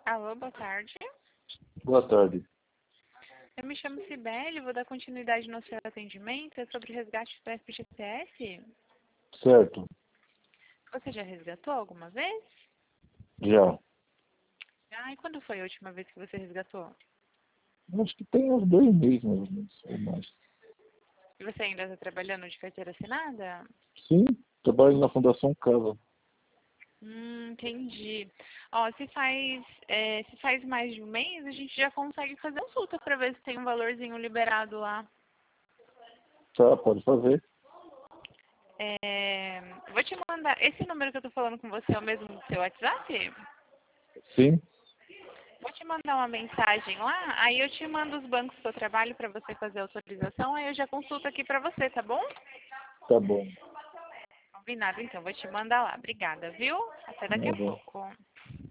Alô, boa tarde. Boa tarde. Eu me chamo Cibele, vou dar continuidade no seu atendimento. É sobre resgate do FGTS? Certo. Você já resgatou alguma vez? Já. Ah, e quando foi a última vez que você resgatou? Acho que tem uns 2 meses, mais ou menos, ou mais. E você ainda está trabalhando de carteira assinada? Sim, trabalho na Fundação Casa. Entendi. Ó, se faz mais de um mês, a gente já consegue fazer consulta para ver se tem um valorzinho liberado lá. Tá, pode fazer. Vou te mandar. Esse número que eu tô falando com você é o mesmo do seu WhatsApp? Sim, Vou te mandar uma mensagem lá, aí eu te mando os bancos do seu trabalho para você fazer a autorização, aí eu já consulto aqui para você, tá bom? tá bom. Combinado, então. Vou te mandar lá. Obrigada, viu? Até daqui Tá a bom. pouco.